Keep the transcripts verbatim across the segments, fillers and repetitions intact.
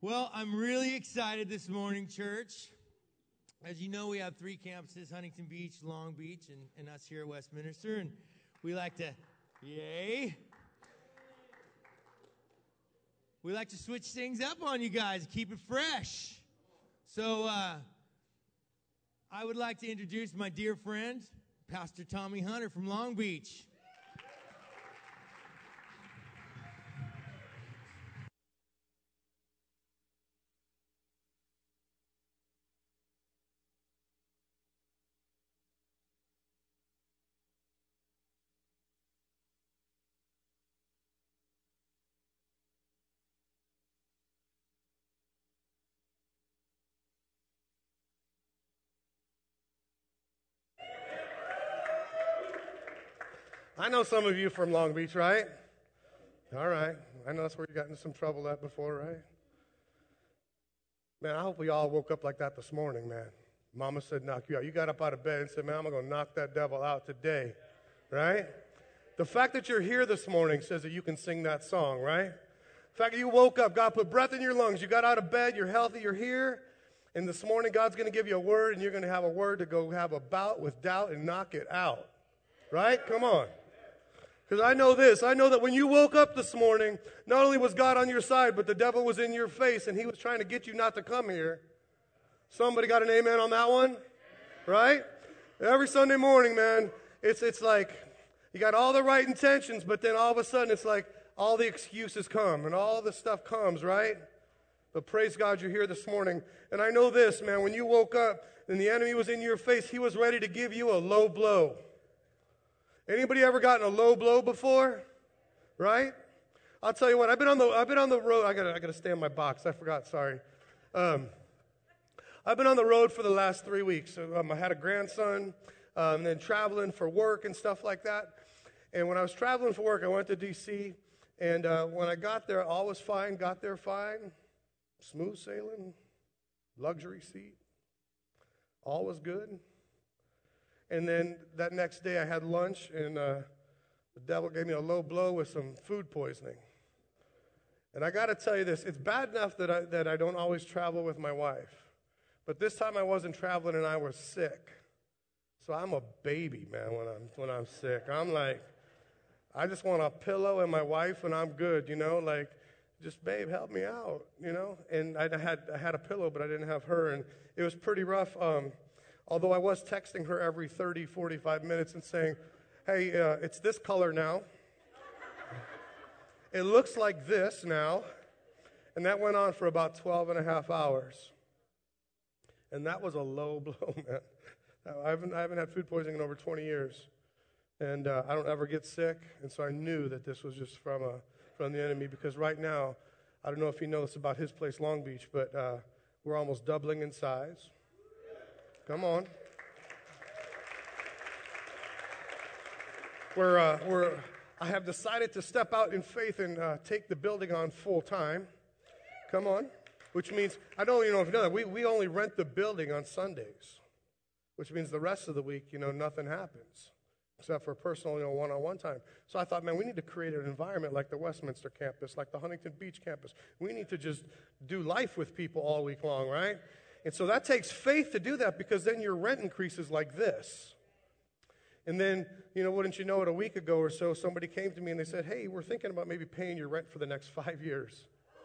Well, I'm really excited this morning, church. As you know, we have three campuses, Huntington Beach, Long Beach, and, and us here at Westminster. And we like to, yay. We like to switch things up on you guys, keep it fresh. So uh, I would like to introduce my dear friend, Pastor Tommy Hunter from Long Beach. I know some of you from Long Beach, right? All right. I know that's where you got into some trouble at before, right? Man, I hope we all woke up like that this morning, man. Mama said knock you out. You got up out of bed and said, man, I'm going to knock that devil out today, right? The fact that you're here this morning says that you can sing that song, right? The fact that you woke up, God put breath in your lungs, you got out of bed, you're healthy, you're here, and this morning God's going to give you a word, and you're going to have a word to go have a bout with doubt and knock it out, right? Come on. Because I know this, I know that when you woke up this morning, not only was God on your side, but the devil was in your face, and he was trying to get you not to come here. Somebody got an amen on that one? Right? Every Sunday morning, man, it's it's like you got all the right intentions, but then all of a sudden it's like all the excuses come, and all the stuff comes, right? But praise God you're here this morning. And I know this, man, when you woke up and the enemy was in your face, he was ready to give you a low blow. Anybody ever gotten a low blow before? Right? I'll tell you what. I've been on the I've been on the road. I gotta I gotta stay in my box. I forgot. Sorry. Um, I've been on the road for the last three weeks. Um, I had a grandson, um, and then traveling for work and stuff like that. And when I was traveling for work, I went to D C And uh, when I got there, all was fine. Got there fine, smooth sailing, luxury seat. All was good. And then that next day I had lunch, and uh, the devil gave me a low blow with some food poisoning. And I got to tell you this, it's bad enough that I, that I don't always travel with my wife. But this time I wasn't traveling and I was sick. So I'm a baby, man, when I'm, when I'm sick. I'm like, I just want a pillow and my wife and I'm good, you know, like, just, babe, help me out, you know. And I had, I had a pillow, but I didn't have her, and it was pretty rough. Um, Although I was texting her every thirty, forty-five minutes and saying, hey, uh, it's this color now. It looks like this now. And that went on for about twelve and a half hours. And that was a low blow, man. I haven't, I haven't had food poisoning in over twenty years. And uh, I don't ever get sick. And so I knew that this was just from, a, from the enemy. Because right now, I don't know if you know this about his place, Long Beach, but uh, we're almost doubling in size. Come on. We're, uh, we're, I have decided to step out in faith and uh, take the building on full time. Come on. Which means, I don't even know if you know that, we, we only rent the building on Sundays. Which means the rest of the week, you know, nothing happens. Except for personal, you know, one-on-one time. So I thought, man, we need to create an environment like the Westminster campus, like the Huntington Beach campus. We need to just do life with people all week long, right? And so that takes faith to do that, because then your rent increases like this. And then, you know, wouldn't you know it, a week ago or so, somebody came to me and they said, hey, we're thinking about maybe paying your rent for the next five years.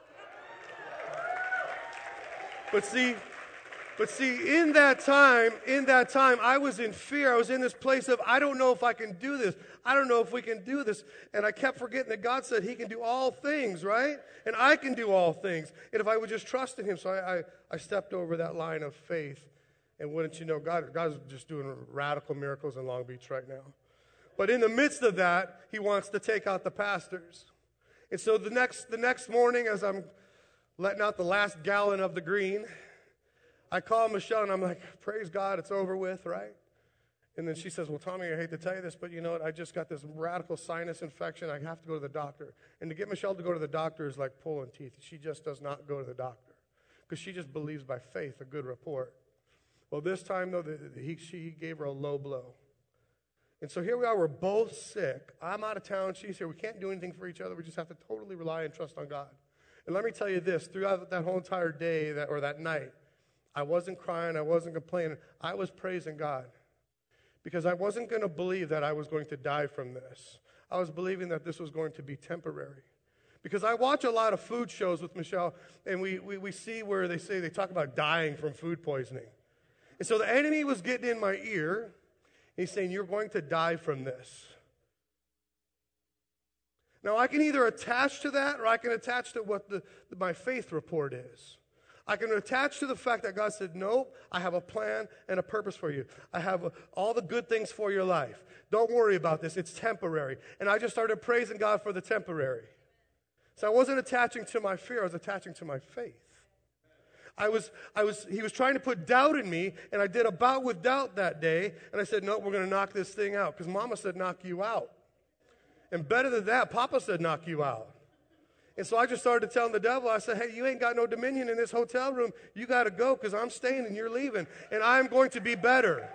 But see, but see, in that time, in that time, I was in fear. I was in this place of, I don't know if I can do this. I don't know if we can do this. And I kept forgetting that God said he can do all things, right? And I can do all things. And if I would just trust in him. So I, I, I stepped over that line of faith. And wouldn't you know, God, God's just doing radical miracles in Long Beach right now. But in the midst of that, he wants to take out the pastors. And so the next, the next morning, as I'm letting out the last gallon of the green, I call Michelle and I'm like, praise God, it's over with, right? And then she says, well, Tommy, I hate to tell you this, but you know what? I just got this radical sinus infection. I have to go to the doctor. And to get Michelle to go to the doctor is like pulling teeth. She just does not go to the doctor because she just believes by faith a good report. Well, this time, though, the, the, he, she gave her a low blow. And so here we are. We're both sick. I'm out of town. She's here. We can't do anything for each other. We just have to totally rely and trust on God. And let me tell you this, throughout that whole entire day that or that night, I wasn't crying, I wasn't complaining. I was praising God because I wasn't going to believe that I was going to die from this. I was believing that this was going to be temporary. Because I watch a lot of food shows with Michelle, and we, we, we see where they say they talk about dying from food poisoning. And so the enemy was getting in my ear. He's saying, you're going to die from this. Now, I can either attach to that or I can attach to what the, the, my faith report is. I can attach to the fact that God said, no, I have a plan and a purpose for you. I have a, all the good things for your life. Don't worry about this. It's temporary. And I just started praising God for the temporary. So I wasn't attaching to my fear. I was attaching to my faith. I was, I was, he was trying to put doubt in me, and I did a bout with doubt that day, and I said, no, we're going to knock this thing out, because Mama said knock you out. And better than that, Papa said knock you out. And so I just started telling the devil, I said, hey, you ain't got no dominion in this hotel room. You got to go, because I'm staying and you're leaving, and I'm going to be better.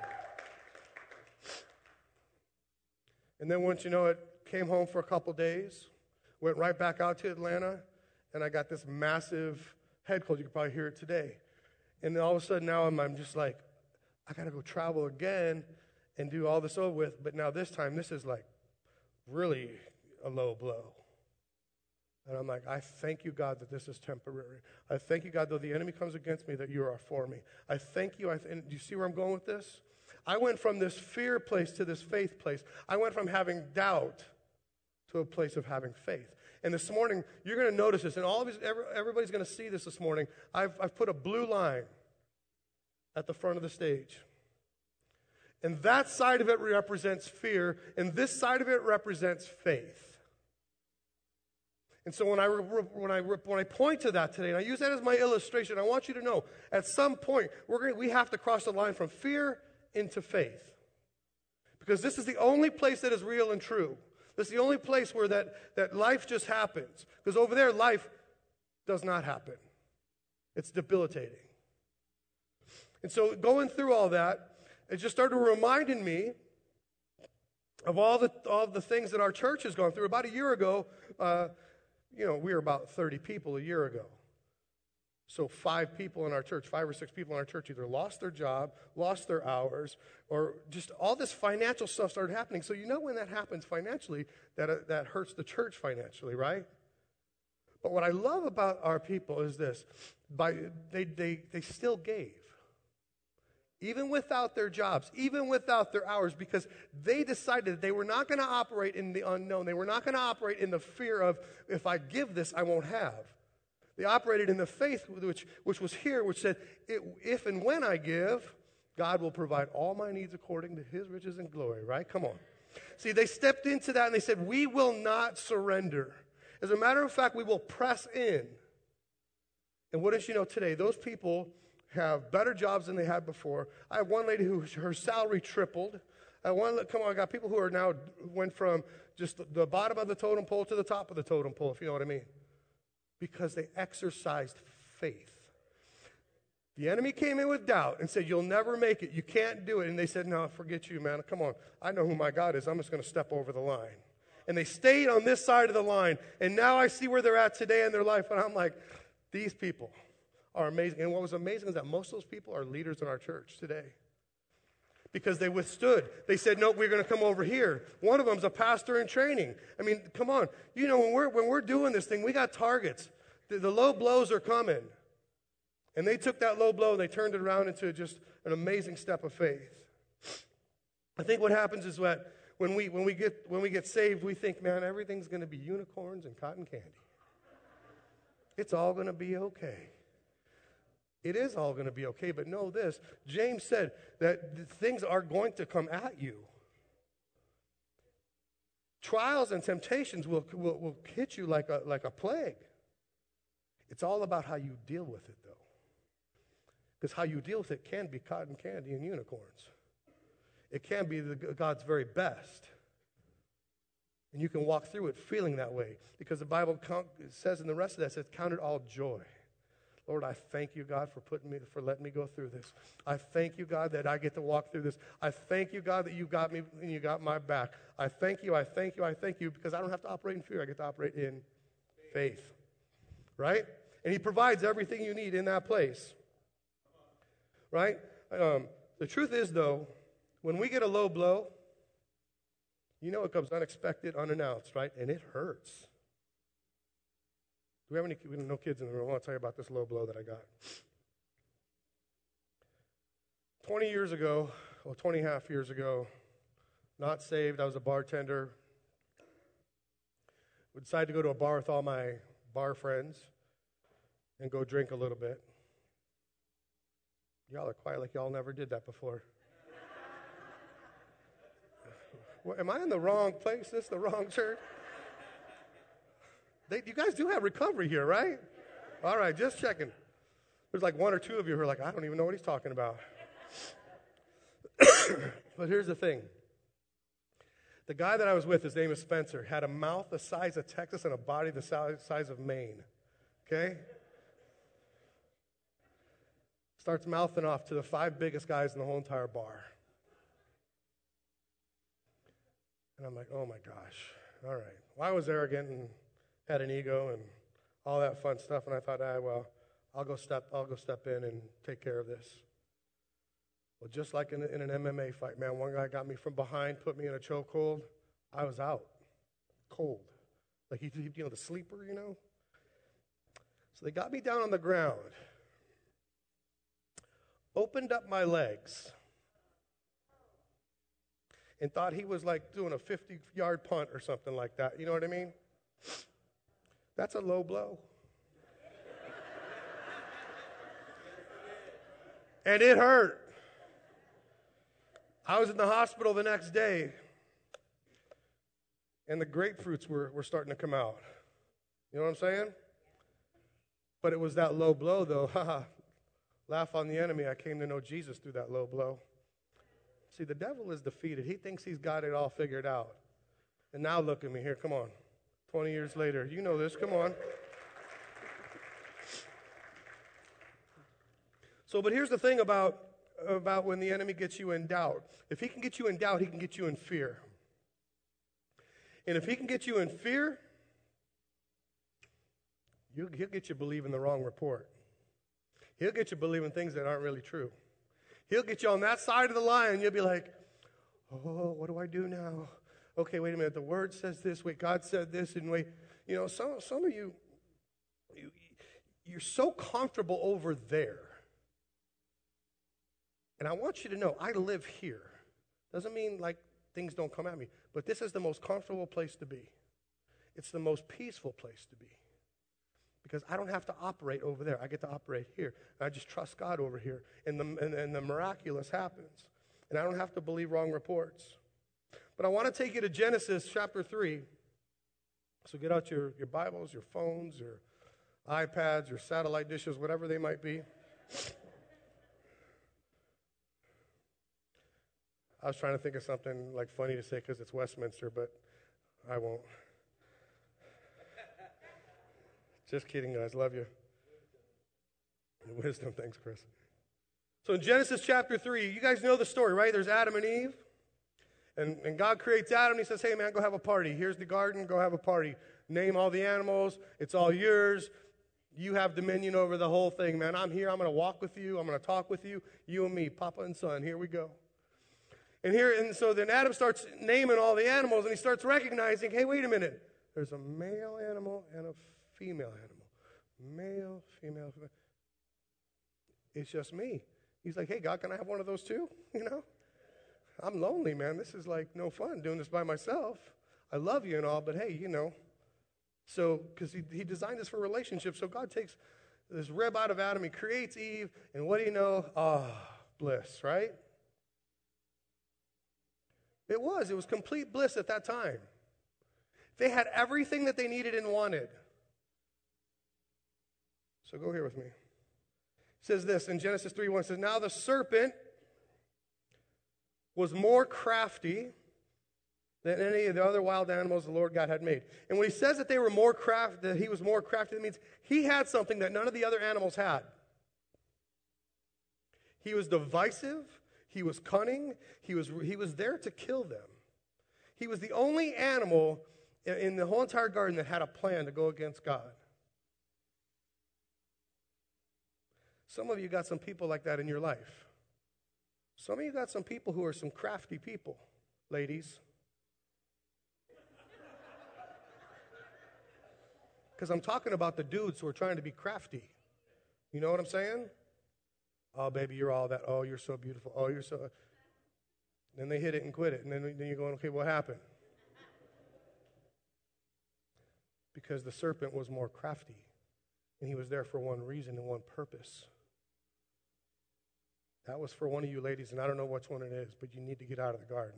And then once you know it, came home for a couple days, went right back out to Atlanta, and I got this massive head cold. You can probably hear it today. And then all of a sudden now I'm, I'm just like, I got to go travel again and do all this over with. But now this time, this is like really a low blow. And I'm like, I thank you, God, that this is temporary. I thank you, God, though the enemy comes against me, that you are for me. I thank you. I th- and do you see where I'm going with this? I went from this fear place to this faith place. I went from having doubt to a place of having faith. And this morning, you're going to notice this, and all of you, everybody's going to see this this morning. I've, I've put a blue line at the front of the stage. And that side of it represents fear, and this side of it represents faith. And so when I, when I, when I point to that today, and I use that as my illustration, I want you to know, at some point, we're going, we have to cross the line from fear into faith. Because this is the only place that is real and true. This is the only place where that, that life just happens. Because over there, life does not happen. It's debilitating. And so going through all that, it just started reminding me of all the, all the things that our church has gone through. About a year ago, uh, you know, we were about thirty people a year ago. So five people in our church, five or six people in our church either lost their job, lost their hours, or just all this financial stuff started happening. So you know when that happens financially, that, uh, that hurts the church financially, right? But what I love about our people is this. By, they, they, they still gave. Even without their jobs, even without their hours, because they decided that they were not going to operate in the unknown. They were not going to operate in the fear of, if I give this, I won't have. They operated in the faith which, which was here, which said, if and when I give, God will provide all my needs according to his riches and glory, right? Come on. See, they stepped into that and they said, we will not surrender. As a matter of fact, we will press in. And what does she know today? Those people have better jobs than they had before. I have one lady who, her salary tripled. I one, come on, I got people who are now, went from just the, the bottom of the totem pole to the top of the totem pole, if you know what I mean. Because they exercised faith. The enemy came in with doubt and said, you'll never make it. You can't do it. And they said, no, forget you, man. Come on. I know who my God is. I'm just going to step over the line. And they stayed on this side of the line. And now I see where they're at today in their life. And I'm like, these people are amazing. And what was amazing is that most of those people are leaders in our church today. Because they withstood. They said, no, we're going to come over here. One of them's a pastor in training. I mean, come on. You know, when we're, when we're doing this thing, we got targets. The, the low blows are coming. And they took that low blow and they turned it around into just an amazing step of faith. I think what happens is that when we, when we, get, when we get saved, we think, man, everything's going to be unicorns and cotton candy. It's all going to be okay. It is all going to be okay, but know this. James said that things are going to come at you. Trials and temptations will, will, will hit you like a, like a plague. It's all about how you deal with it, though. Because how you deal with it can be cotton candy and unicorns. It can be the, God's very best. And you can walk through it feeling that way. Because the Bible count, says in the rest of that, it says, count it all joy. Lord, I thank you, God, for putting me, for letting me go through this. I thank you, God, that I get to walk through this. I thank you, God, that you got me and you got my back. I thank you, I thank you, I thank you, because I don't have to operate in fear. I get to operate in faith. right? And he provides everything you need in that place, right? Um, the truth is, though, when we get a low blow, you know it comes unexpected, unannounced, right? And it hurts. Do we have any we have no kids in the room? I want to tell you about this low blow that I got. twenty years ago, well, twenty and a half years ago, not saved, I was a bartender. We decided to go to a bar with all my bar friends and go drink a little bit. Y'all are quiet like y'all never did that before. Well, am I in the wrong place? This is the wrong church? They, you guys do have recovery here, right? All right, just checking. There's like one or two of you who are like, I don't even know what he's talking about. But here's the thing. The guy that I was with, his name is Spencer, had a mouth the size of Texas and a body the size of Maine. Okay? Starts mouthing off to the five biggest guys in the whole entire bar. And I'm like, oh my gosh, all right. Well, I was arrogant and had an ego and all that fun stuff, and I thought, ah, well, I'll go step, I'll go step in and take care of this. Well, just like in, in an M M A fight, man, one guy got me from behind, put me in a chokehold. I was out, cold, like he, you know, the sleeper, you know. So they got me down on the ground, opened up my legs, and thought he was like doing a fifty-yard punt or something like that. You know what I mean? That's a low blow. And it hurt. I was in the hospital the next day, and the grapefruits were, were starting to come out. You know what I'm saying? But it was that low blow, though. Haha. Laugh on the enemy. I came to know Jesus through that low blow. See, the devil is defeated. He thinks he's got it all figured out. And now look at me here. Come on. twenty years later. You know this. Come on. So, but here's the thing about, about when the enemy gets you in doubt. If he can get you in doubt, he can get you in fear. And if he can get you in fear, he'll, he'll get you believing the wrong report. He'll get you believing things that aren't really true. He'll get you on that side of the line, and you'll be like, oh, what do I do now? Okay, wait a minute. The Word says this. Wait, God said this. And wait, you know, some, some of you, you, you're so comfortable over there. And I want you to know, I live here. Doesn't mean like things don't come at me. But this is the most comfortable place to be. It's the most peaceful place to be. Because I don't have to operate over there. I get to operate here. And I just trust God over here. And the, and, and the miraculous happens. And I don't have to believe wrong reports. But I want to take you to Genesis chapter three. So get out your, your Bibles, your phones, your iPads, your satellite dishes, whatever they might be. I was trying to think of something like funny to say because it's Westminster, but I won't. Just kidding, guys. Love you. Wisdom. Thanks, Chris. So in Genesis chapter three, you guys know the story, right? There's Adam and Eve. And, and God creates Adam. He says, hey, man, go have a party. Here's the garden. Go have a party. Name all the animals. It's all yours. You have dominion over the whole thing, man. I'm here. I'm going to walk with you. I'm going to talk with you. You and me, Papa and Son. Here we go. And here, and so then Adam starts naming all the animals, and he starts recognizing, hey, wait a minute. There's a male animal and a female animal. Male, female, female. It's just me. He's like, hey, God, can I have one of those too? You know? I'm lonely, man. This is like no fun doing this by myself. I love you and all, but hey, you know. So, because he, he designed this for relationships. So God takes this rib out of Adam. He creates Eve. And what do you know? Ah, oh, bliss, right? It was. It was complete bliss at that time. They had everything that they needed and wanted. So go here with me. It says this in Genesis three one. It says, now the serpent was more crafty than any of the other wild animals the Lord God had made. And when he says that they were more craft, that he was more crafty, that means he had something that none of the other animals had. He was divisive. He was cunning. He was, he was there to kill them. He was the only animal in the whole entire garden that had a plan to go against God. Some of you got some people like that in your life. Some of you got some people who are some crafty people, ladies. Because I'm talking about the dudes who are trying to be crafty. You know what I'm saying? Oh, baby, you're all that. Oh, you're so beautiful. Oh, you're so... Then they hit it and quit it. And then, then you're going, okay, what happened? Because the serpent was more crafty. And he was there for one reason and one purpose. That was for one of you ladies, and I don't know which one it is, but you need to get out of the garden.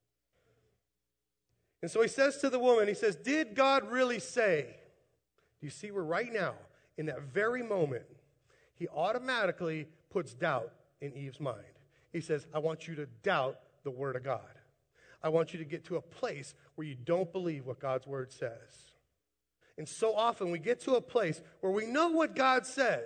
And so he says to the woman, he says, did God really say? Do you see where right now, in that very moment, he automatically puts doubt in Eve's mind. He says, I want you to doubt the word of God. I want you to get to a place where you don't believe what God's word says. And so often we get to a place where we know what God says.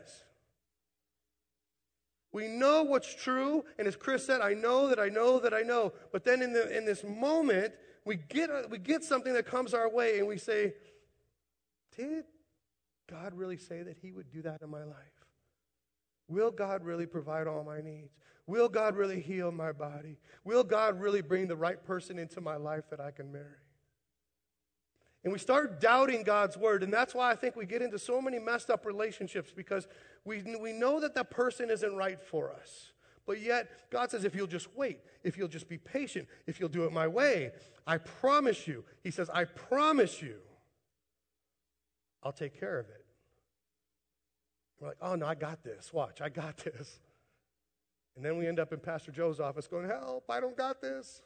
We know what's true, and as Chris said, I know that I know that I know. But then in the in this moment, we get we get something that comes our way, and we say, did God really say that he would do that in my life? Will God really provide all my needs? Will God really heal my body? Will God really bring the right person into my life that I can marry? And we start doubting God's word, and that's why I think we get into so many messed up relationships, because we, we know that that person isn't right for us. But yet, God says, if you'll just wait, if you'll just be patient, if you'll do it my way, I promise you, he says, I promise you, I'll take care of it. We're like, oh, no, I got this. Watch, I got this. And then we end up in Pastor Joe's office going, help, I don't got this.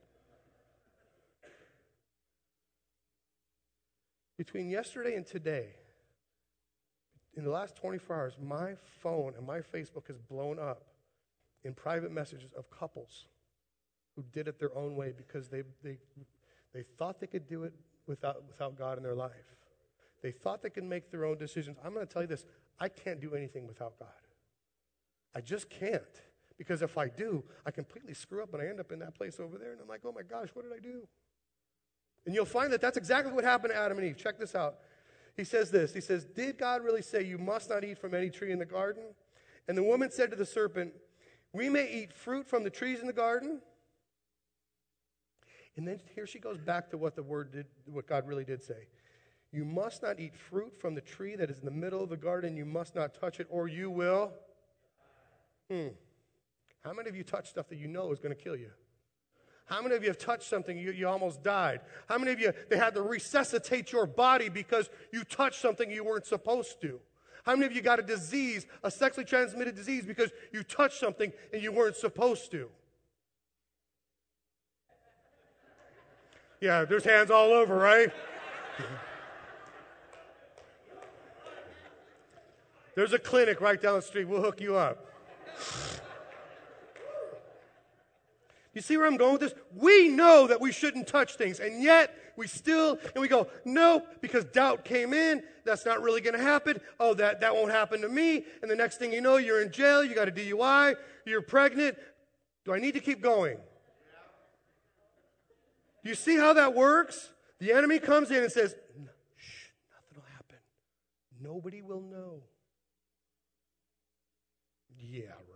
Between yesterday and today, in the last twenty-four hours, my phone and my Facebook has blown up in private messages of couples who did it their own way because they they they thought they could do it without without God in their life. They thought they could make their own decisions. I'm going to tell you this, I can't do anything without God. I just can't. Because if I do, I completely screw up and I end up in that place over there, and I'm like, oh my gosh, what did I do? And you'll find that that's exactly what happened to Adam and Eve. Check this out. He says this. He says, did God really say you must not eat from any tree in the garden? And the woman said to the serpent, we may eat fruit from the trees in the garden. And then here she goes back to what the word did, what God really did say. You must not eat fruit from the tree that is in the middle of the garden. You must not touch it, or you will. Hmm. How many of you touch stuff that you know is going to kill you? How many of you have touched something you, you almost died? How many of you, they had to resuscitate your body because you touched something you weren't supposed to? How many of you got a disease, a sexually transmitted disease, because you touched something and you weren't supposed to? Yeah, there's hands all over, right? There's a clinic right down the street. We'll hook you up. You see where I'm going with this? We know that we shouldn't touch things, and yet we still, and we go, nope, because doubt came in. That's not really going to happen. Oh, that, that won't happen to me. And the next thing you know, you're in jail, you got a D U I, you're pregnant. Do I need to keep going? Do you see how that works? The enemy comes in and says, shh, nothing will happen. Nobody will know. Yeah, right.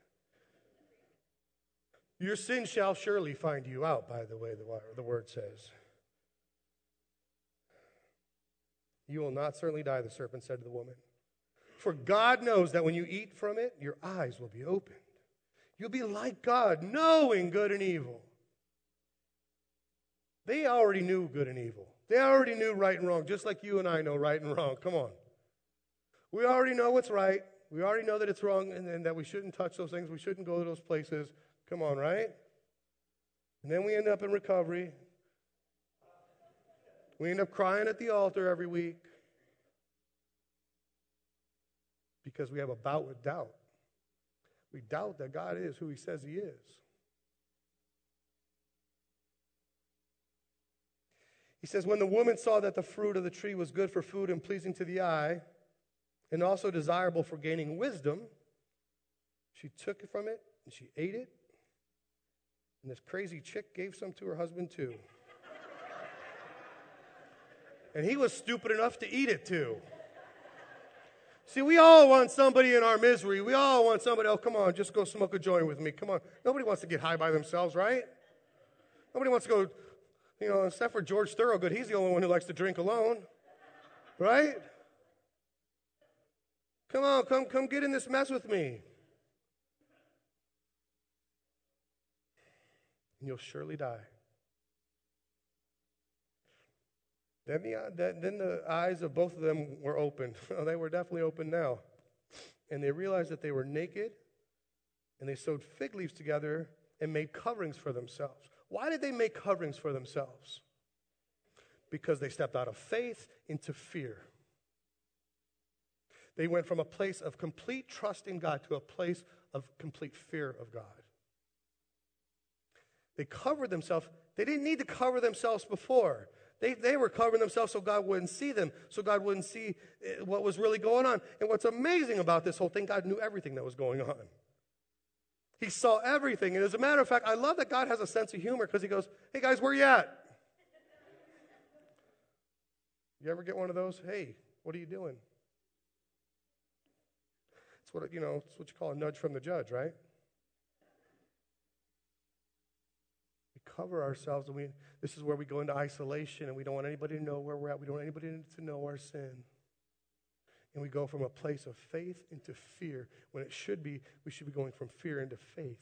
Your sin shall surely find you out, by the way, the, the word says. You will not certainly die, the serpent said to the woman. For God knows that when you eat from it, your eyes will be opened. You'll be like God, knowing good and evil. They already knew good and evil. They already knew right and wrong, just like you and I know right and wrong. Come on. We already know what's right. We already know that it's wrong and, and that we shouldn't touch those things. We shouldn't go to those places. Come on, right? And then we end up in recovery. We end up crying at the altar every week because we have a bout with doubt. We doubt that God is who he says he is. He says, when the woman saw that the fruit of the tree was good for food and pleasing to the eye, and also desirable for gaining wisdom, she took it from it and she ate it. And this crazy chick gave some to her husband too. And he was stupid enough to eat it too. See, we all want somebody in our misery. We all want somebody, oh, come on, just go smoke a joint with me. Come on. Nobody wants to get high by themselves, right? Nobody wants to go, you know, except for George Thorogood. He's the only one who likes to drink alone, right? Come on, come, come get in this mess with me. And you'll surely die. Then the, then the eyes of both of them were opened. They were definitely open now. And they realized that they were naked, and they sewed fig leaves together and made coverings for themselves. Why did they make coverings for themselves? Because they stepped out of faith into fear. They went from a place of complete trust in God to a place of complete fear of God. They covered themselves. They didn't need to cover themselves before. They, they were covering themselves so God wouldn't see them, so God wouldn't see what was really going on. And what's amazing about this whole thing, God knew everything that was going on. He saw everything. And as a matter of fact, I love that God has a sense of humor because he goes, hey guys, where you at? You ever get one of those? Hey, what are you doing? It's what, you know, it's what you call a nudge from the judge, right? Cover ourselves, and we this is where we go into isolation, and we don't want anybody to know where we're at. We don't want anybody to know our sin. And we go from a place of faith into fear, when it should be, we should be going from fear into faith.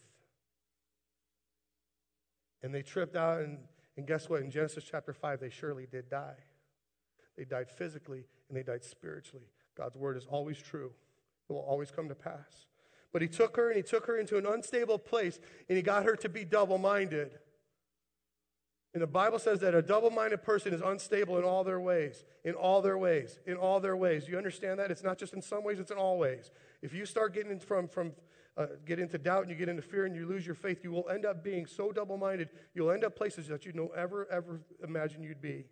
And they tripped out, and, and guess what? In Genesis chapter five, they surely did die. They died physically, and they died spiritually. God's word is always true. It will always come to pass. But he took her, and he took her into an unstable place, and he got her to be double-minded. And the Bible says that a double-minded person is unstable in all their ways, in all their ways, in all their ways. Do you understand that? It's not just in some ways, it's in all ways. If you start getting in from, from uh, get into doubt and you get into fear and you lose your faith, you will end up being so double-minded, you'll end up places that you don't ever, ever imagine you'd be.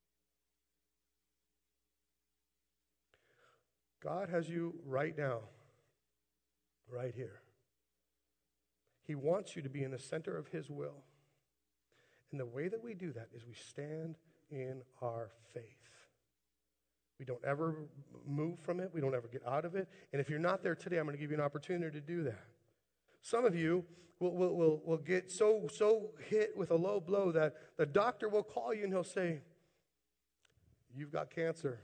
God has you right now, right here. He wants you to be in the center of his will. And the way that we do that is we stand in our faith. We don't ever move from it. We don't ever get out of it. And if you're not there today, I'm going to give you an opportunity to do that. Some of you will, will, will, will get so, so hit with a low blow that the doctor will call you and he'll say, you've got cancer.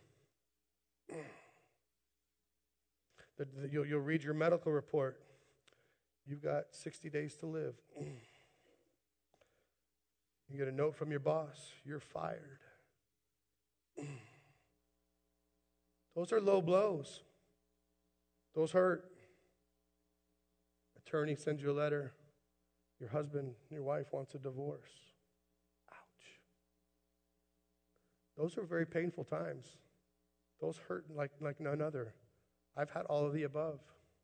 The, the, you'll, you'll read your medical report. You've got sixty days to live. You get a note from your boss, you're fired. Those are low blows. Those hurt. Attorney sends you a letter. Your husband, your wife wants a divorce. Ouch. Those are very painful times. Those hurt like, like none other. I've had all of the above.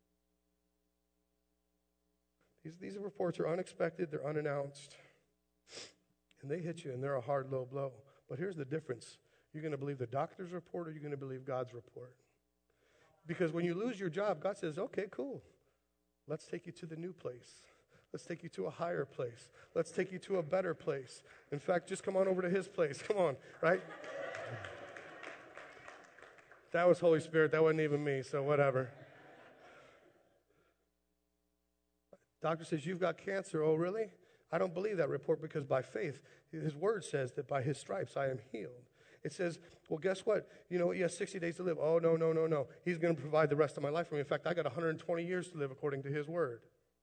These, these reports are unexpected, they're unannounced. And they hit you, and they're a hard, low blow. But here's the difference. You're going to believe the doctor's report, or you're going to believe God's report. Because when you lose your job, God says, okay, cool. Let's take you to the new place. Let's take you to a higher place. Let's take you to a better place. In fact, just come on over to his place. Come on, right? That was Holy Spirit. That wasn't even me, so whatever. Doctor says, you've got cancer. Oh, really? I don't believe that report because by faith, his word says that by his stripes I am healed. It says, well, guess what? You know, he has sixty days to live. Oh, no, no, no, no. He's going to provide the rest of my life for me. In fact, I got one hundred twenty years to live according to his word.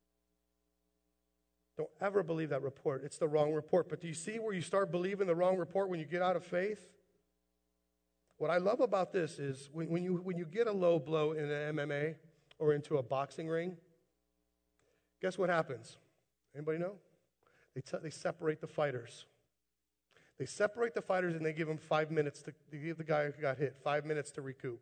Don't ever believe that report. It's the wrong report. But do you see where you start believing the wrong report when you get out of faith? What I love about this is when, when you when you get a low blow in an M M A or into a boxing ring, guess what happens? Anybody know? They, t- they separate the fighters. They separate the fighters and they give them five minutes to, to give the guy who got hit five minutes to recoup.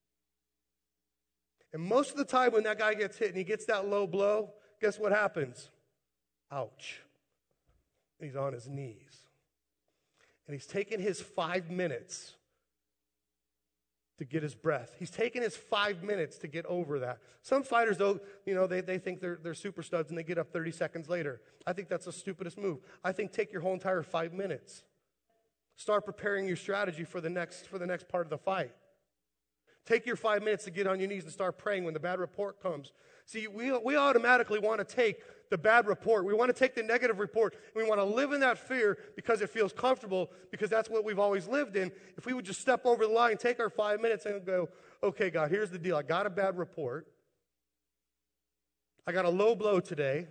And most of the time when that guy gets hit and he gets that low blow, guess what happens? Ouch. He's on his knees. And he's taking his five minutes to get his breath. He's taking his five minutes to get over that. Some fighters, though, you know, they, they think they're, they're super studs and they get up thirty seconds later. I think that's the stupidest move. I think take your whole entire five minutes. Start preparing your strategy for the next, for the next part of the fight. Take your five minutes to get on your knees and start praying when the bad report comes. See, we, we automatically want to take the bad report. We want to take the negative report. We want to live in that fear because it feels comfortable, because that's what we've always lived in. If we would just step over the line, take our five minutes and go, okay, God, here's the deal. I got a bad report. I got a low blow today.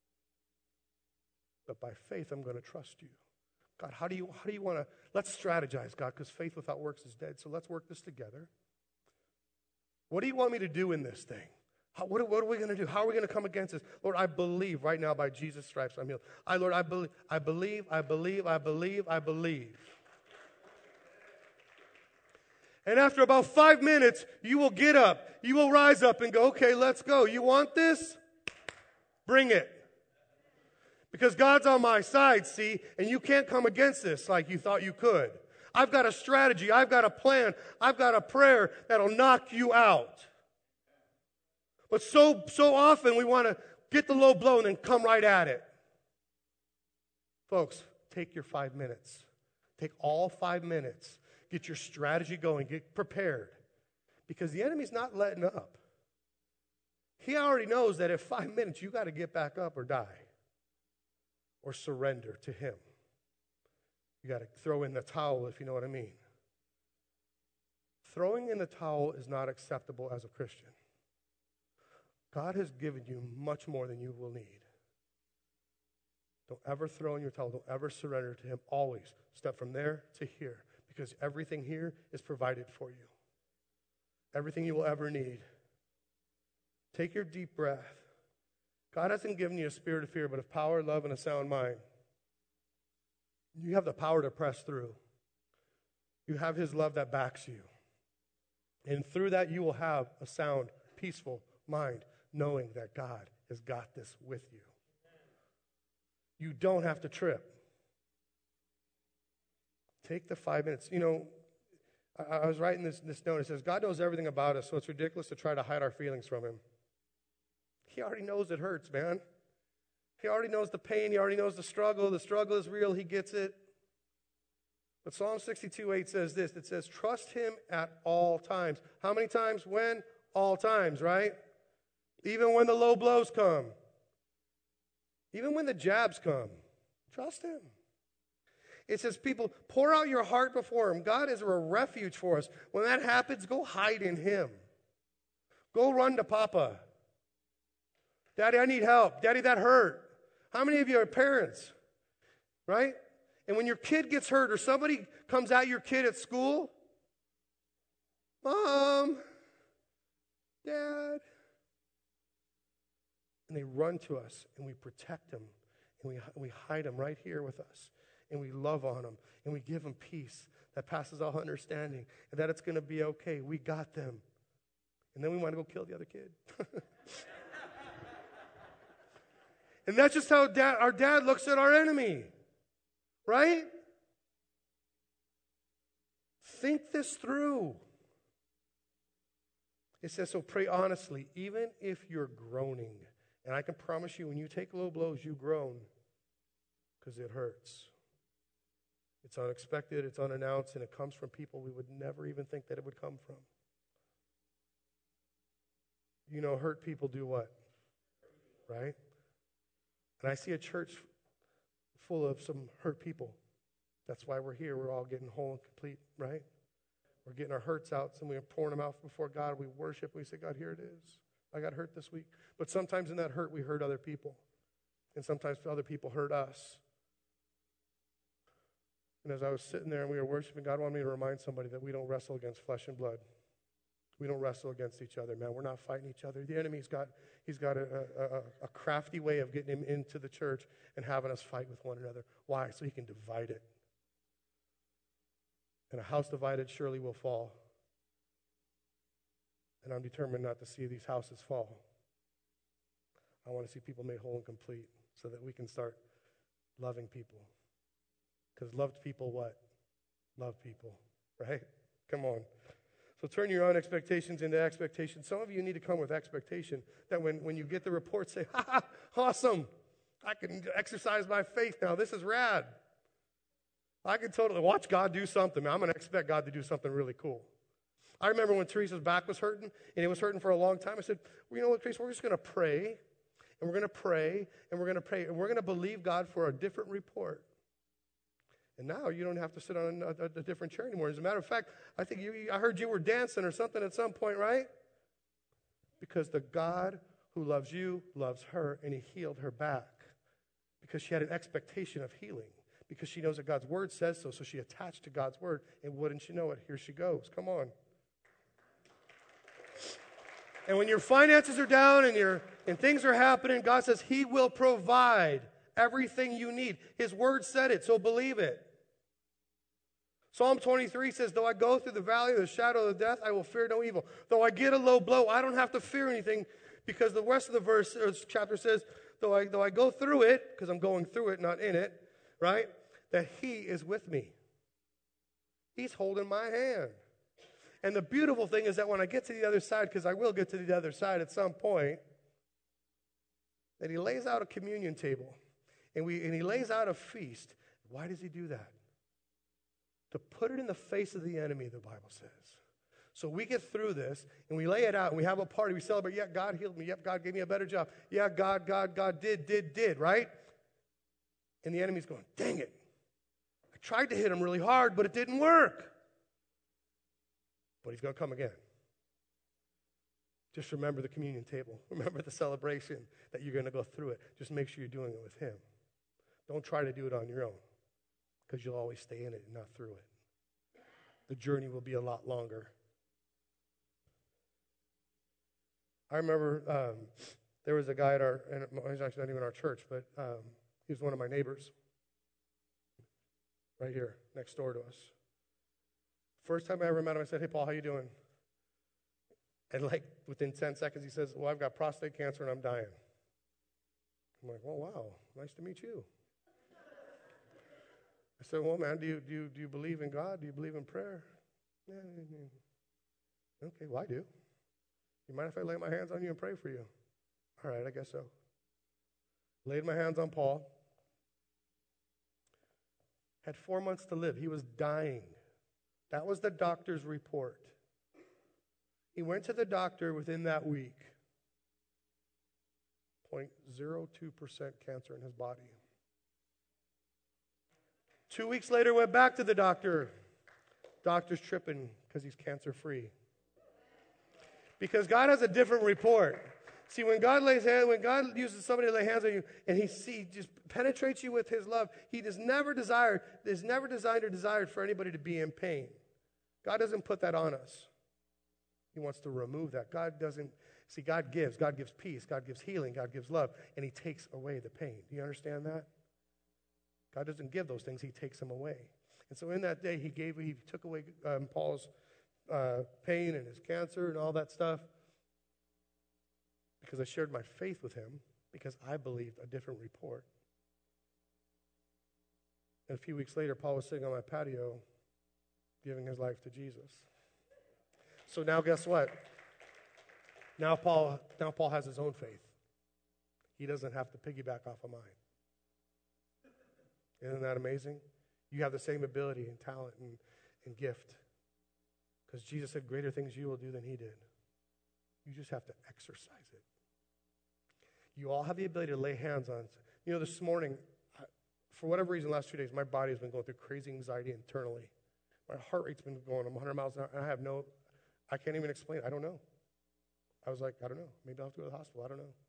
But by faith, I'm going to trust you. God, how do you, how do you want to, let's strategize, God, because faith without works is dead. So let's work this together. What do you want me to do in this thing? How, what, what are we going to do? How are we going to come against this? Lord, I believe right now by Jesus' stripes I'm healed. I, Lord, I believe, I believe, I believe, I believe, I believe. And after about five minutes, you will get up. You will rise up and go, okay, let's go. You want this? Bring it. Because God's on my side, see, and you can't come against this like you thought you could. I've got a strategy. I've got a plan. I've got a prayer that'll knock you out. But so, so often we want to get the low blow and then come right at it. Folks, take your five minutes. Take all five minutes. Get your strategy going. Get prepared. Because the enemy's not letting up. He already knows that in five minutes you got to get back up or die. Or surrender to him. You got to throw in the towel, if you know what I mean. Throwing in the towel is not acceptable as a Christian. God has given you much more than you will need. Don't ever throw in your towel. Don't ever surrender to him. Always step from there to here, because everything here is provided for you. Everything you will ever need. Take your deep breath. God hasn't given you a spirit of fear, but of power, love, and a sound mind. You have the power to press through. You have his love that backs you. And through that, you will have a sound, peaceful mind, knowing that God has got this with you. You don't have to trip. Take the five minutes. You know, I, I was writing this, this note. It says, God knows everything about us, so it's ridiculous to try to hide our feelings from him. He already knows it hurts, man. He already knows the pain. He already knows the struggle. The struggle is real. He gets it. But Psalm sixty-two eight says this. It says, trust him at all times. How many times? When? All times, right? Even when the low blows come. Even when the jabs come. Trust him. It says, people, pour out your heart before him. God is a refuge for us. When that happens, go hide in him. Go run to Papa. Daddy, I need help. Daddy, that hurt. How many of you are parents? Right? And when your kid gets hurt or somebody comes at your kid at school, Mom, Dad. And they run to us and we protect them and we, we hide them right here with us. And we love on them and we give them peace that passes all understanding and that it's going to be okay. We got them. And then we want to go kill the other kid. And that's just how dad, our dad looks at our enemy. Right? Think this through. It says, so pray honestly, even if you're groaning. And I can promise you, when you take low blows, you groan. Because it hurts. It's unexpected, it's unannounced, and it comes from people we would never even think that it would come from. You know, hurt people do what? Right? And I see a church full of some hurt people. That's why we're here. We're all getting whole and complete, right? We're getting our hurts out, and we're pouring them out before God. We worship. We say, God, here it is. I got hurt this week. But sometimes in that hurt, we hurt other people. And sometimes other people hurt us. And as I was sitting there and we were worshiping, God wanted me to remind somebody that we don't wrestle against flesh and blood. We don't wrestle against each other, man. We're not fighting each other. The enemy's got, he's got a, a, a crafty way of getting him into the church and having us fight with one another. Why? So he can divide it. And a house divided surely will fall. And I'm determined not to see these houses fall. I want to see people made whole and complete so that we can start loving people. Because loved people what? Love people, right? Come on. So turn your own expectations into expectations. Some of you need to come with expectation that when, when you get the report, say, ha ha, awesome. I can exercise my faith now. This is rad. I can totally watch God do something. I'm going to expect God to do something really cool. I remember when Teresa's back was hurting, and it was hurting for a long time. I said, well, you know what, Teresa, we're just going to pray, and we're going to pray, and we're going to pray, and we're going to believe God for a different report. And now you don't have to sit on a, a, a different chair anymore. As a matter of fact, I think you, I heard you were dancing or something at some point, right? Because the God who loves you loves her, and he healed her back because she had an expectation of healing, because she knows that God's word says so, so she attached to God's word, and wouldn't you know it, here she goes. Come on. And when your finances are down and your and things are happening, God says he will provide everything you need. His word said it, so believe it. Psalm twenty-three says, though I go through the valley of the shadow of death, I will fear no evil. Though I get a low blow, I don't have to fear anything, because the rest of the verse or chapter says, though I, though I go through it, because I'm going through it, not in it, right, that he is with me. He's holding my hand. And the beautiful thing is that when I get to the other side, because I will get to the other side at some point, that he lays out a communion table, and we and he lays out a feast. Why does he do that? To put it in the face of the enemy, the Bible says. So we get through this, and we lay it out, and we have a party. We celebrate, yeah, God healed me. Yep, God gave me a better job. Yeah, God, God, God did, did, did, right? And the enemy's going, dang it. I tried to hit him really hard, but it didn't work. But he's going to come again. Just remember the communion table. Remember the celebration that you're going to go through it. Just make sure you're doing it with him. Don't try to do it on your own, because you'll always stay in it and not through it. The journey will be a lot longer. I remember um, there was a guy at our, and he's actually not even our church, but um, he was one of my neighbors right here next door to us. First time I ever met him, I said, hey, Paul, how you doing? And like within ten seconds, he says, well, I've got prostate cancer and I'm dying. I'm like, well, wow, nice to meet you. I said, well, man, do you, do you, do you believe in God? Do you believe in prayer? Yeah, yeah, yeah. Okay, well, I do. You mind if I lay my hands on you and pray for you? All right, I guess so. Laid my hands on Paul. Had four months to live. He was dying. That was the doctor's report. He went to the doctor within that week. zero point zero two percent cancer in his body. Two weeks later, went back to the doctor. Doctor's tripping because he's cancer-free. Because God has a different report. See, when God lays hands, when God uses somebody to lay hands on you, and He see just penetrates you with His love, He does never desire, is never designed or desired for anybody to be in pain. God doesn't put that on us. He wants to remove that. God doesn't. See, God gives. God gives peace. God gives healing. God gives love, and He takes away the pain. Do you understand that? God doesn't give those things. He takes them away. And so in that day, He gave. He took away um, Paul's uh, pain and his cancer and all that stuff, because I shared my faith with him, because I believed a different report. And a few weeks later, Paul was sitting on my patio giving his life to Jesus. So now guess what? Now Paul, now Paul has his own faith. He doesn't have to piggyback off of mine. Isn't that amazing? You have the same ability and talent and, and gift. Because Jesus said, greater things you will do than he did. You just have to exercise it. You all have the ability to lay hands on. You know, this morning, I, for whatever reason, the last two days, my body has been going through crazy anxiety internally. My heart rate's been going one hundred miles an hour, and I have no, I can't even explain it. I don't know. I was like, I don't know. Maybe I'll have to go to the hospital. I don't know.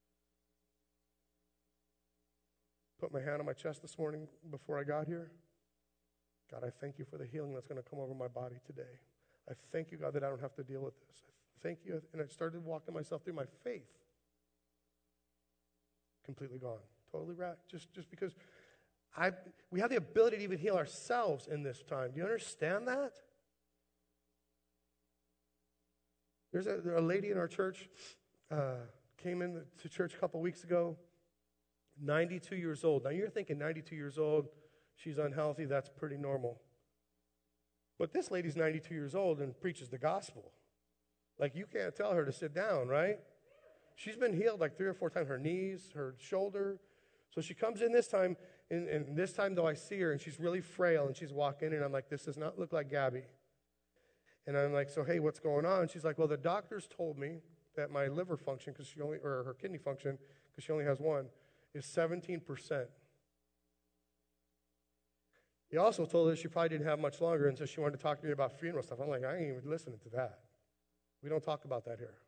Put my hand on my chest this morning before I got here. God, I thank you for the healing that's going to come over my body today. I thank you, God, that I don't have to deal with this. I thank you. And I started walking myself through my faith. Completely gone. Totally wrecked. Just, just because I, we have the ability to even heal ourselves in this time. Do you understand that? There's a, a lady in our church, uh, came into church a couple weeks ago, ninety-two years old. Now you're thinking ninety-two years old, she's unhealthy, that's pretty normal. But this lady's ninety-two years old and preaches the gospel. Like, you can't tell her to sit down, right? She's been healed like three or four times, her knees, her shoulder. So she comes in this time, and, and this time, though, I see her, and she's really frail, and she's walking in, and I'm like, this does not look like Gabby. And I'm like, so, hey, what's going on? She's like, well, the doctors told me that my liver function, because she only, or her kidney function, because she only has one, is seventeen percent. He also told her she probably didn't have much longer, and so she wanted to talk to me about funeral stuff. I'm like, I ain't even listening to that. We don't talk about that here.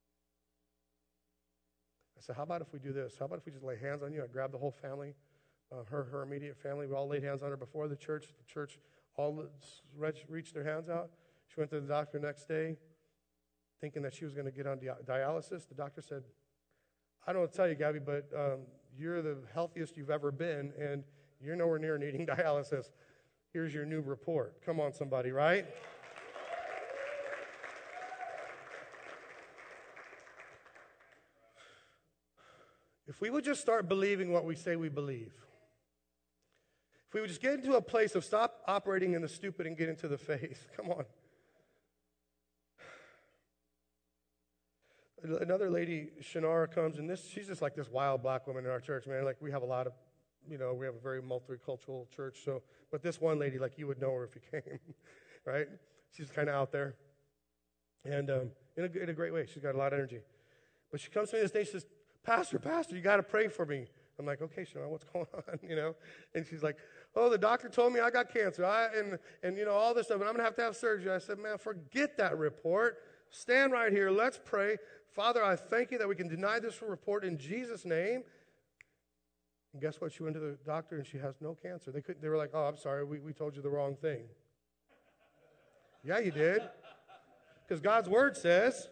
I said, how about if we do this? How about if we just lay hands on you? I grabbed the whole family, uh, her, her immediate family. We all laid hands on her before the church. The church all reached their hands out. She went to the doctor the next day thinking that she was going to get on dialysis. The doctor said, I don't know what to tell you, Gabby, but um, you're the healthiest you've ever been, and you're nowhere near needing dialysis. Here's your new report. Come on, somebody, right? If we would just start believing what we say we believe, if we would just get into a place of stop operating in the stupid and get into the faith, come on. Another lady, Shannara, comes, and this she's just like this wild black woman in our church, man. Like, we have a lot of, you know, we have a very multicultural church, so, but this one lady, like, you would know her if you came, right? She's kind of out there, and um, in, a, in a great way. She's got a lot of energy. But she comes to me this day, she says, Pastor, Pastor, you got to pray for me. I'm like, okay, Shannara, what's going on, you know? And she's like, oh, the doctor told me I got cancer, I, and, and, you know, all this stuff, and I'm going to have to have surgery. I said, man, forget that report. Stand right here. Let's pray. Father, I thank you that we can deny this report in Jesus' name. And guess what? She went to the doctor and she has no cancer. They couldn't. They were like, oh, I'm sorry, we, we told you the wrong thing. Yeah, you did. Because God's word says,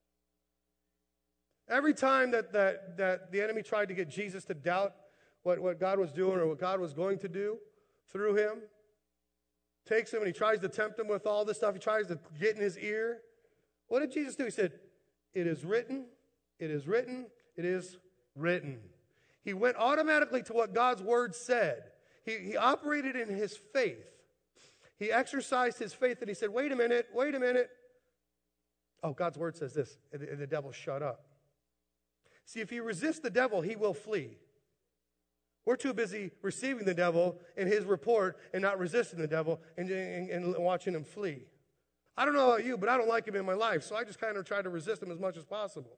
every time that, that, that the enemy tried to get Jesus to doubt what, what God was doing or what God was going to do through him, takes him and he tries to tempt him with all this stuff. He tries to get in his ear. What did Jesus do? He said, it is written, it is written, it is written. He went automatically to what God's word said. He, he operated in his faith. He exercised his faith and he said, wait a minute, wait a minute. Oh, God's word says this, and the, and the devil shut up. See, if you resist the devil, he will flee. We're too busy receiving the devil and his report and not resisting the devil and, and, and watching him flee. I don't know about you, but I don't like him in my life, so I just kind of try to resist him as much as possible.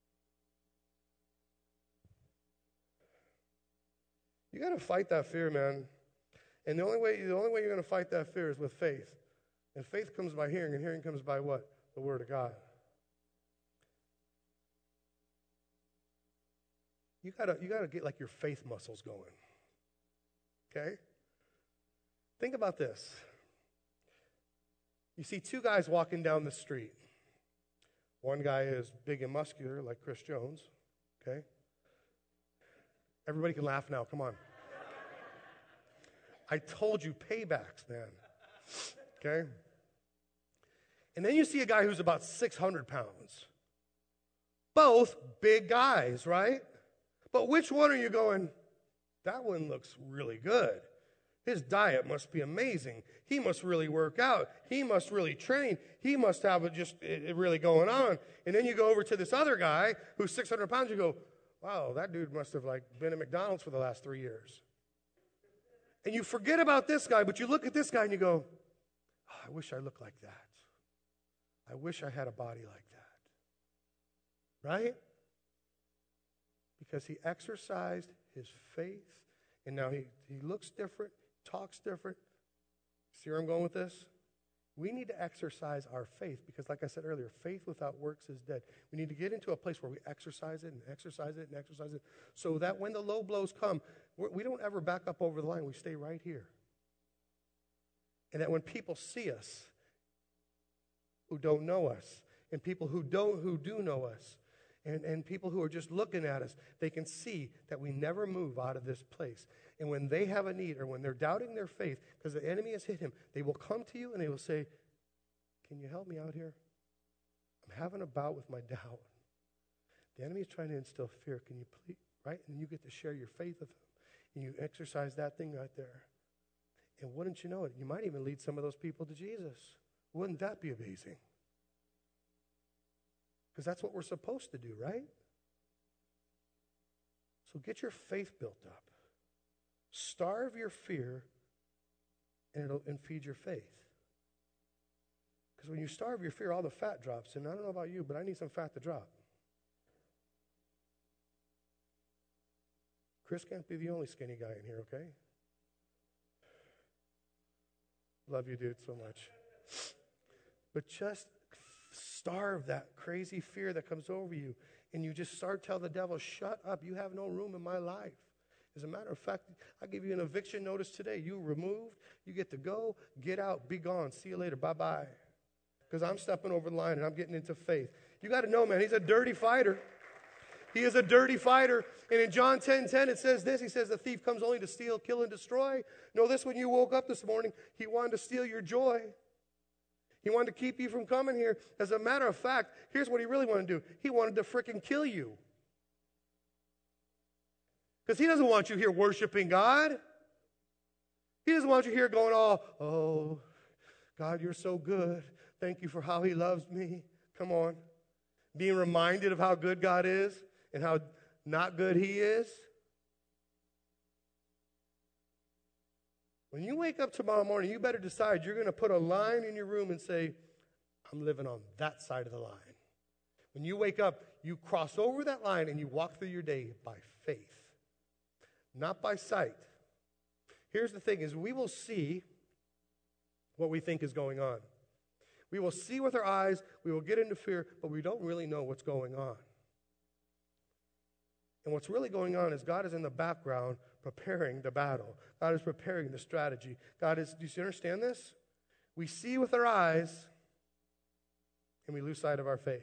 You got to fight that fear, man. And the only way the only way you're going to fight that fear is with faith. And faith comes by hearing, and hearing comes by what? The Word of God. You gotta you gotta get like your faith muscles going. Okay? Think about this. You see two guys walking down the street. One guy is big and muscular, like Chris Jones. Okay? Everybody can laugh now. Come on. I told you, paybacks, man. Okay? And then you see a guy who's about six hundred pounds. Both big guys, right? But which one are you going, that one looks really good. His diet must be amazing. He must really work out. He must really train. He must have it just it really going on. And then you go over to this other guy who's six hundred pounds. You go, wow, that dude must have like been at McDonald's for the last three years. And you forget about this guy, but you look at this guy and you go, oh, I wish I looked like that. I wish I had a body like that. Right? Because he exercised his faith, and now he, he looks different, talks different. See where I'm going with this? We need to exercise our faith because, like I said earlier, faith without works is dead. We need to get into a place where we exercise it and exercise it and exercise it so that when the low blows come, we're, we don't ever back up over the line. We stay right here. And that when people see us who don't know us, and people who don't who do know us, And, and people who are just looking at us, they can see that we never move out of this place. And when they have a need or when they're doubting their faith because the enemy has hit him, they will come to you and they will say, can you help me out here? I'm having a bout with my doubt. The enemy is trying to instill fear. Can you please, right? And you get to share your faith with them. And you exercise that thing right there. And wouldn't you know it, you might even lead some of those people to Jesus. Wouldn't that be amazing? Because that's what we're supposed to do, right? So get your faith built up. Starve your fear and, it'll, and feed your faith. Because when you starve your fear, all the fat drops. And I don't know about you, but I need some fat to drop. Chris can't be the only skinny guy in here, okay? Love you, dude, so much. But just starve that crazy fear that comes over you. And you just start telling the devil, shut up, you have no room in my life. As a matter of fact, I give you an eviction notice today. You removed, you get to go, get out, be gone, see you later, bye-bye. Because I'm stepping over the line and I'm getting into faith. You got to know, man, he's a dirty fighter. He is a dirty fighter. And in John ten ten, it says this. He says, the thief comes only to steal, kill, and destroy. Know this, when you woke up this morning, he wanted to steal your joy. He wanted to keep you from coming here. As a matter of fact, here's what he really wanted to do. He wanted to frickin' kill you. Because he doesn't want you here worshiping God. He doesn't want you here going, oh, oh, God, you're so good. Thank you for how he loves me. Come on. Being reminded of how good God is and how not good he is. When you wake up tomorrow morning, you better decide you're going to put a line in your room and say, I'm living on that side of the line. When you wake up, you cross over that line and you walk through your day by faith, not by sight. Here's the thing is we will see what we think is going on. We will see with our eyes, we will get into fear, but we don't really know what's going on. And what's really going on is God is in the background preparing the battle. God is preparing the strategy. God is, do you understand this? We see with our eyes, and we lose sight of our faith.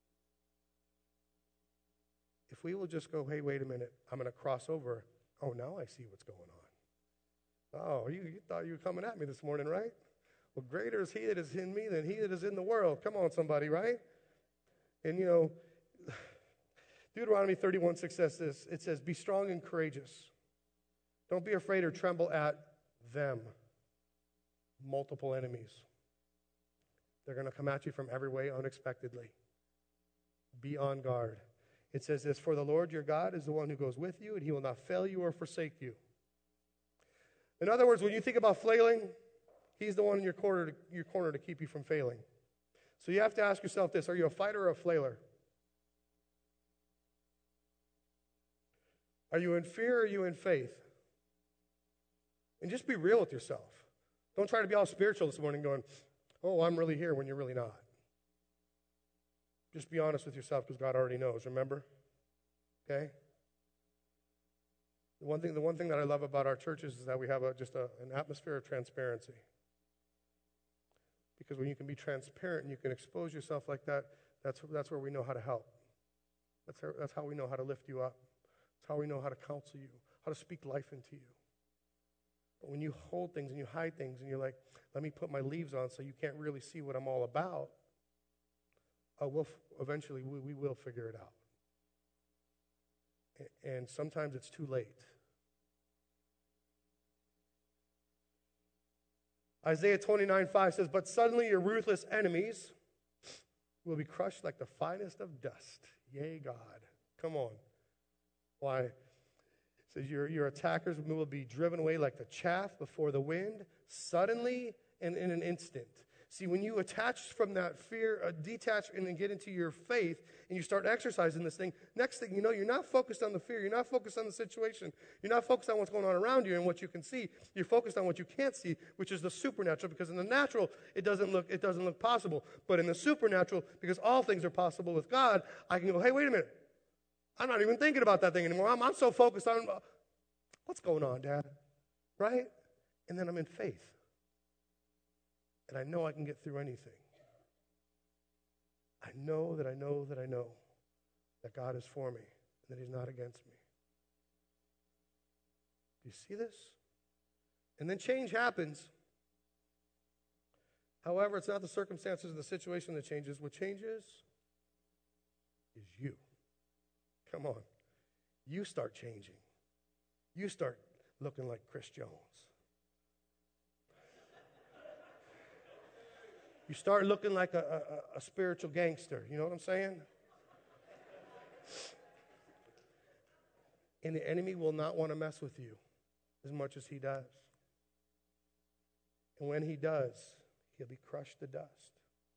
If we will just go, hey, wait a minute, I'm going to cross over. Oh, now I see what's going on. Oh, you, you thought you were coming at me this morning, right? Well, greater is he that is in me than he that is in the world. Come on, somebody, right? And, you know, Deuteronomy thirty-one six says this. It says, be strong and courageous. Don't be afraid or tremble at them. Multiple enemies. They're going to come at you from every way unexpectedly. Be on guard. It says this, for the Lord your God is the one who goes with you, and he will not fail you or forsake you. In other words, when you think about flailing, he's the one in your corner to, your corner to keep you from failing. So you have to ask yourself this, are you a fighter or a flailer? Are you in fear or are you in faith? And just be real with yourself. Don't try to be all spiritual this morning going, oh, I'm really here when you're really not. Just be honest with yourself because God already knows, remember? Okay? The one thing, the one thing that I love about our churches is that we have a, just a, an atmosphere of transparency. Because when you can be transparent and you can expose yourself like that, that's, that's where we know how to help. That's how, that's how we know how to lift you up. That's how we know how to counsel you, how to speak life into you. But when you hold things and you hide things and you're like, let me put my leaves on so you can't really see what I'm all about, uh, we'll, eventually we, we will figure it out. And, and sometimes it's too late. Isaiah twenty-nine five says, but suddenly your ruthless enemies will be crushed like the finest of dust. Yea, God. Come on. Why? It says your, your attackers will be driven away like the chaff before the wind, suddenly and in an instant. See, when you attach from that fear, uh, detach and then get into your faith, and you start exercising this thing, next thing you know, you're not focused on the fear. You're not focused on the situation. You're not focused on what's going on around you and what you can see. You're focused on what you can't see, which is the supernatural, because in the natural, it doesn't look, it doesn't look possible. But in the supernatural, because all things are possible with God, I can go, hey, wait a minute. I'm not even thinking about that thing anymore. I'm, I'm so focused on, uh, what's going on, Dad? Right? And then I'm in faith. And I know I can get through anything. I know that I know that I know that God is for me and that he's not against me. Do you see this? And then change happens. However, it's not the circumstances of the situation that changes. What changes is you. Come on. You start changing. You start looking like Chris Jones. You start looking like a, a, a spiritual gangster. You know what I'm saying? And the enemy will not want to mess with you as much as he does. And when he does, he'll be crushed to dust.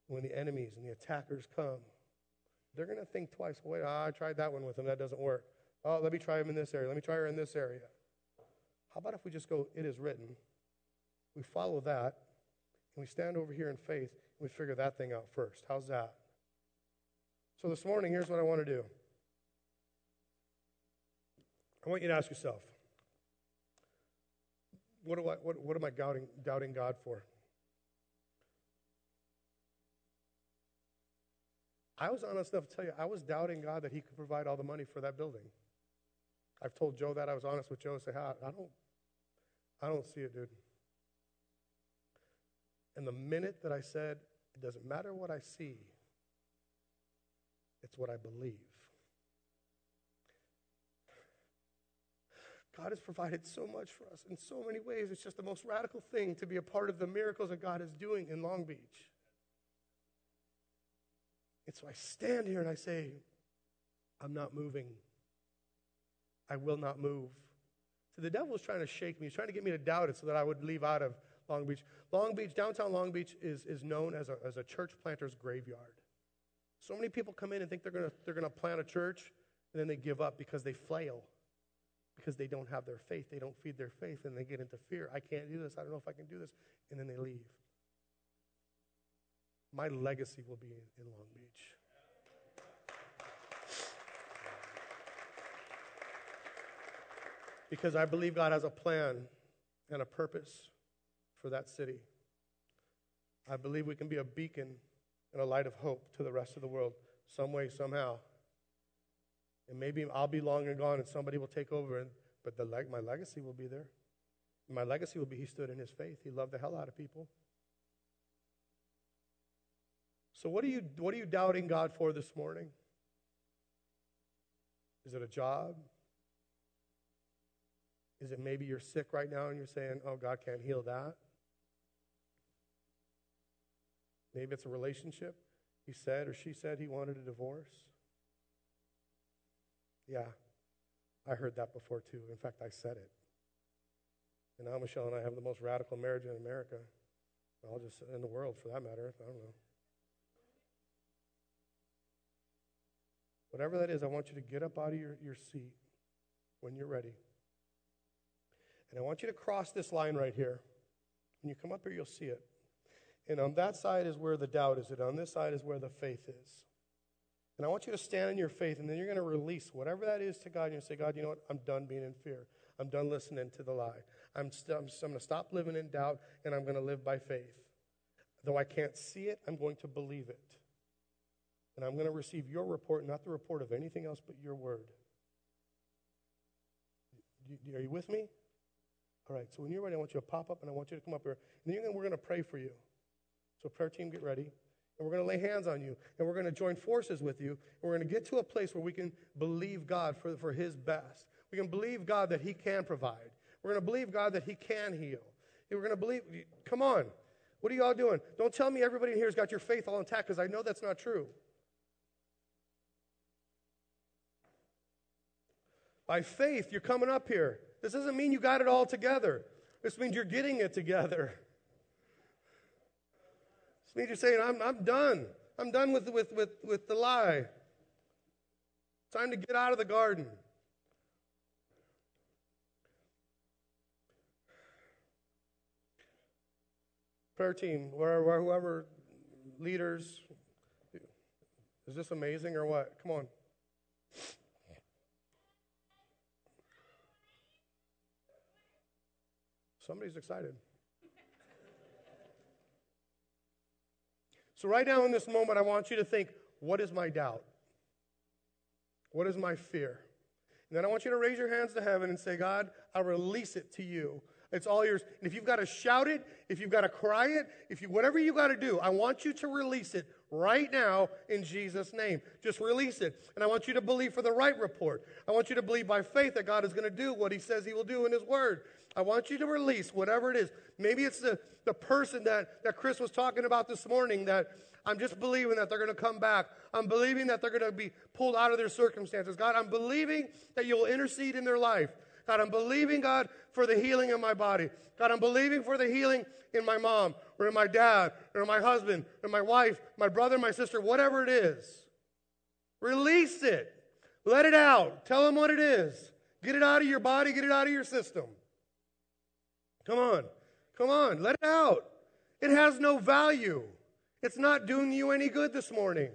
when the enemies and the attackers come, they're going to think twice. Wait, oh, I tried that one with them. That doesn't work. Oh, let me try him in this area. Let me try her in this area. How about if we just go, it is written. We follow that, and we stand over here in faith, and we figure that thing out first. How's that? So this morning, here's what I want to do. I want you to ask yourself, what do I, what, what am I doubting, doubting God for? I was honest enough to tell you, I was doubting God that he could provide all the money for that building. I've told Joe that. I was honest with Joe and say, I don't, I don't see it, dude. And the minute that I said, it doesn't matter what I see, it's what I believe. God has provided so much for us in so many ways. It's just the most radical thing to be a part of the miracles that God is doing in Long Beach. And so I stand here and I say, I'm not moving. I will not move. So the devil was trying to shake me. He's trying to get me to doubt it so that I would leave out of Long Beach. Long Beach, downtown Long Beach is, is known as a, as a church planter's graveyard. So many people come in and think they're going to they're going to plant a church, and then they give up because they flail, because they don't have their faith. They don't feed their faith, and they get into fear. I can't do this. I don't know if I can do this. And then they leave. My legacy will be in, in Long Beach. Because I believe God has a plan and a purpose for that city. I believe we can be a beacon and a light of hope to the rest of the world, some way, somehow. And maybe I'll be long and gone and somebody will take over, and, but the leg, my legacy will be there. And my legacy will be he stood in his faith. He loved the hell out of people. So what are you, what are you doubting God for this morning? Is it a job? Is it maybe you're sick right now and you're saying, oh, God can't heal that? Maybe it's a relationship. He said or she said he wanted a divorce. Yeah, I heard that before too. In fact, I said it. And now Michelle and I have the most radical marriage in America. I'll just, in the world for that matter. I don't know. Whatever that is, I want you to get up out of your, your seat when you're ready. And I want you to cross this line right here. When you come up here, you'll see it. And on that side is where the doubt is. And on this side is where the faith is. And I want you to stand in your faith, and then you're going to release whatever that is to God. And you say, God, you know what? I'm done being in fear. I'm done listening to the lie. I'm, st- I'm, I'm going to stop living in doubt, and I'm going to live by faith. Though I can't see it, I'm going to believe it. And I'm going to receive your report, not the report of anything else but your word. Are you with me? All right, so when you're ready, I want you to pop up, and I want you to come up here. And then you're gonna, we're going to pray for you. So prayer team, get ready. And we're going to lay hands on you. And we're going to join forces with you. And we're going to get to a place where we can believe God for, for his best. We can believe God that he can provide. We're going to believe God that he can heal. And we're going to believe, come on. What are y'all doing? Don't tell me everybody in here has got your faith all intact, because I know that's not true. By faith, you're coming up here. This doesn't mean you got it all together. This means you're getting it together. This means you're saying, I'm, I'm done. I'm done with, with, with, with the lie. Time to get out of the garden. Prayer team, wherever, whoever, leaders, is this amazing or what? Come on. Somebody's excited. So right now in this moment, I want you to think, what is my doubt? What is my fear? And then I want you to raise your hands to heaven and say, God, I release it to you. It's all yours. And if you've got to shout it, if you've got to cry it, if you whatever you got to do, I want you to release it right now in Jesus' name. Just release it. And I want you to believe for the right report. I want you to believe by faith that God is going to do what he says he will do in his word. I want you to release whatever it is. Maybe it's the, the person that, that Chris was talking about this morning that I'm just believing that they're going to come back. I'm believing that they're going to be pulled out of their circumstances. God, I'm believing that you'll intercede in their life. God, I'm believing, God, for the healing in my body. God, I'm believing for the healing in my mom or in my dad or in my husband or my wife, my brother, my sister, whatever it is. Release it. Let it out. Tell them what it is. Get it out of your body. Get it out of your system. Come on. Come on. Let it out. It has no value. It's not doing you any good this morning.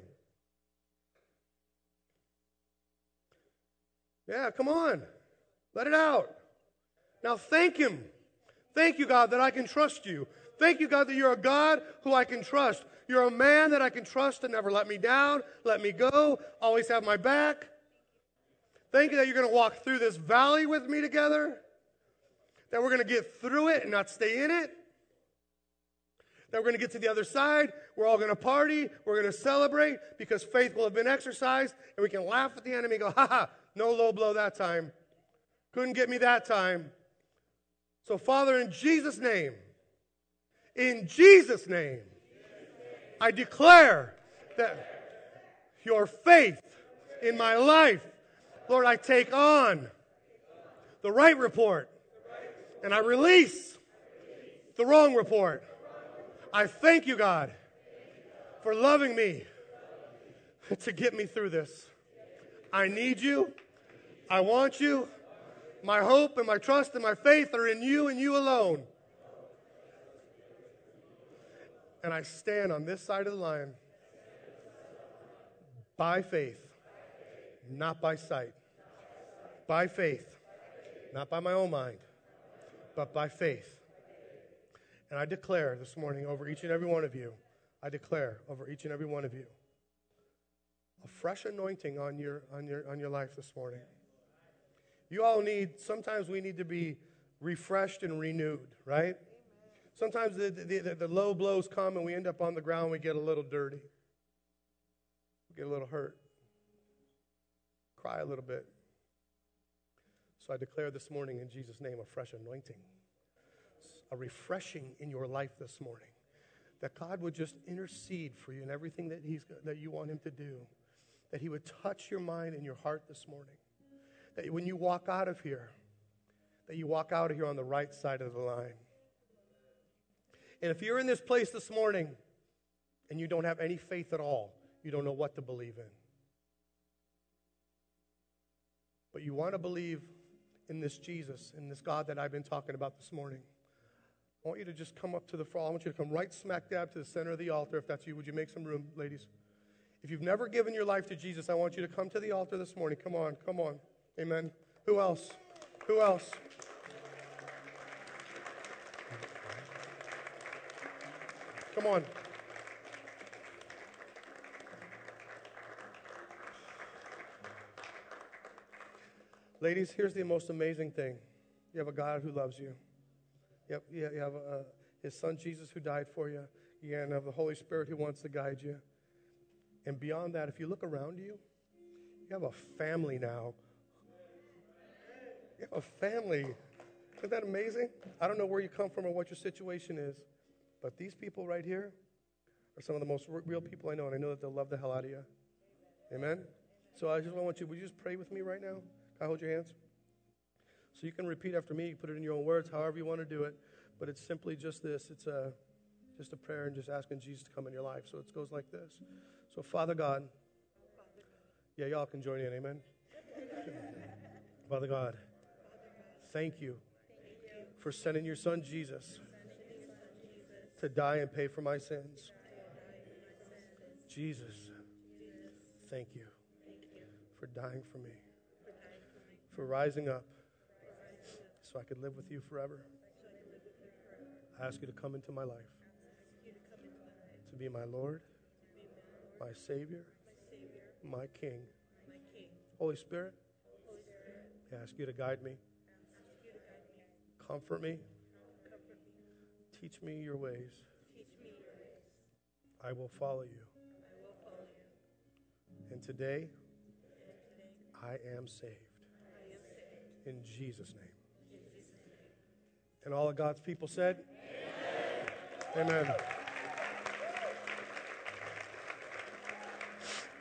Yeah, come on. Let it out. Now thank Him. Thank you, God, that I can trust you. Thank you, God, that you're a God who I can trust. You're a man that I can trust to never let me down, let me go, always have my back. Thank you that you're going to walk through this valley with me together, that we're going to get through it and not stay in it, that we're going to get to the other side, we're all going to party, we're going to celebrate because faith will have been exercised, and we can laugh at the enemy and go, ha ha, no low blow that time. Couldn't get me that time. So, Father, in Jesus' name, in Jesus' name, I declare that your faith in my life, Lord, I take on the right report and I release the wrong report. I thank you, God, for loving me to get me through this. I need you. I want you. My hope and my trust and my faith are in you and you alone. And I stand on this side of the line by faith, not by sight. By faith, not by my own mind, but by faith. And I declare this morning over each and every one of you, I declare over each and every one of you, a fresh anointing on your on your on your life this morning. You all need, sometimes we need to be refreshed and renewed, right? Sometimes the, the, the, the low blows come and we end up on the ground, we get a little dirty. We get a little hurt. Cry a little bit. So I declare this morning in Jesus' name a fresh anointing, a refreshing in your life this morning, that God would just intercede for you in everything that He's that you want Him to do, that He would touch your mind and your heart this morning, that when you walk out of here, that you walk out of here on the right side of the line. And if you're in this place this morning and you don't have any faith at all, you don't know what to believe in, but you want to believe in this Jesus, in this God that I've been talking about this morning, I want you to just come up to the front. I want you to come right smack dab to the center of the altar. If that's you, would you make some room, ladies? If you've never given your life to Jesus, I want you to come to the altar this morning. Come on, come on. Amen. Who else? Who else? Come on. Ladies, here's the most amazing thing. You have a God who loves you. You have, you have a, His Son Jesus who died for you. You have the Holy Spirit who wants to guide you. And beyond that, if you look around you, you have a family now. You have a family. Isn't that amazing? I don't know where you come from or what your situation is, but these people right here are some of the most real people I know, and I know that they'll love the hell out of you. Amen? So I just want you, would you just pray with me right now? Can I hold your hands? So you can repeat after me, put it in your own words, however you want to do it, but it's simply just this. It's a, just a prayer and just asking Jesus to come in your life. So it goes like this. So Father God, yeah, y'all can join in, amen? Father God, thank you for sending your Son Jesus to die and pay for my sins. Jesus, thank you for dying for me, for rising up so I could live with you forever. I ask you to come into my life, to be my Lord, my Savior, my King. Holy Spirit, I ask you to guide me, comfort me, teach me your ways. I will follow you. And today, I am saved. In Jesus' name. And all of God's people said, Amen. Amen.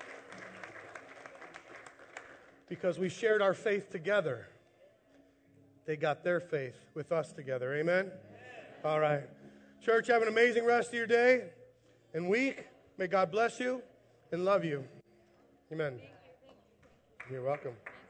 Because we shared our faith together, they got their faith with us together. Amen? Amen. All right. Church, have an amazing rest of your day and week. May God bless you and love you. Amen. You're welcome.